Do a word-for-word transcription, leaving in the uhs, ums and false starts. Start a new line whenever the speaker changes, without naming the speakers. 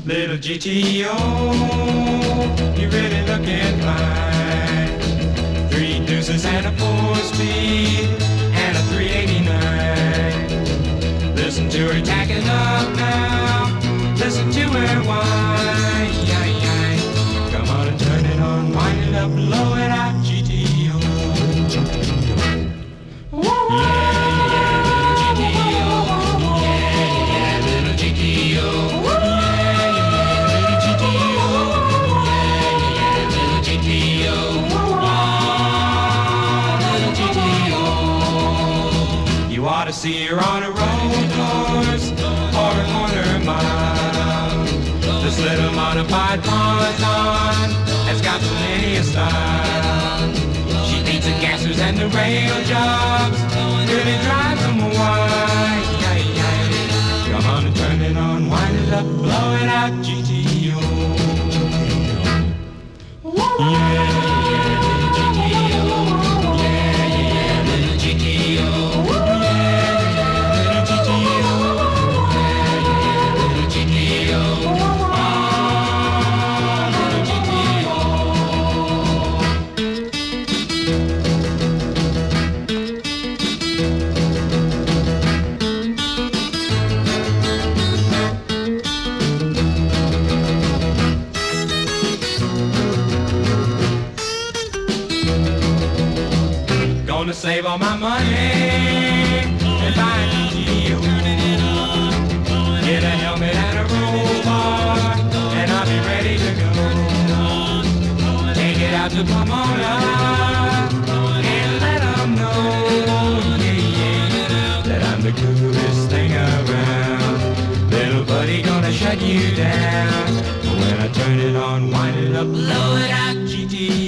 Little G T O, you're really looking fine. Three deuces and a four-speed and a three eighty-nine. Listen to her tacking up now. Listen to her whine. Come on and turn it on, wind it up, blow it out, G T O. You ought to see her on a road course or a corner mile. This little modified Ponton has got plenty of style. She beats the gassers and the rail jobs, really drives them wild. Come on and turn it on, wind it up, blow it out, G T O. Yeah. Gonna save all my money and buy a G T O. Get a helmet and a roll bar, and I'll be ready to go. Take it out to Pomona and let them know, yeah, yeah, that I'm the coolest thing around. Little buddy gonna shut you down. When I turn it on, wind it up, blow it out, G T O.